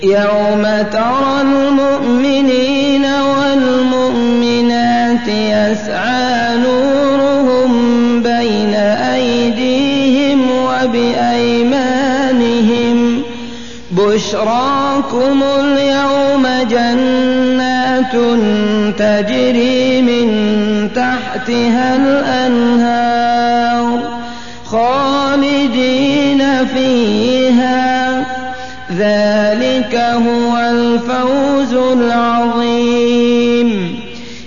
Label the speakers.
Speaker 1: يوم ترى المؤمنين والمؤمنات يسعى نورهم بين أيديهم وبأيمانهم بشراكم اليوم جنات تجري من تحتها الأنهار خالدين فيها ذلك هو الفوز العظيم.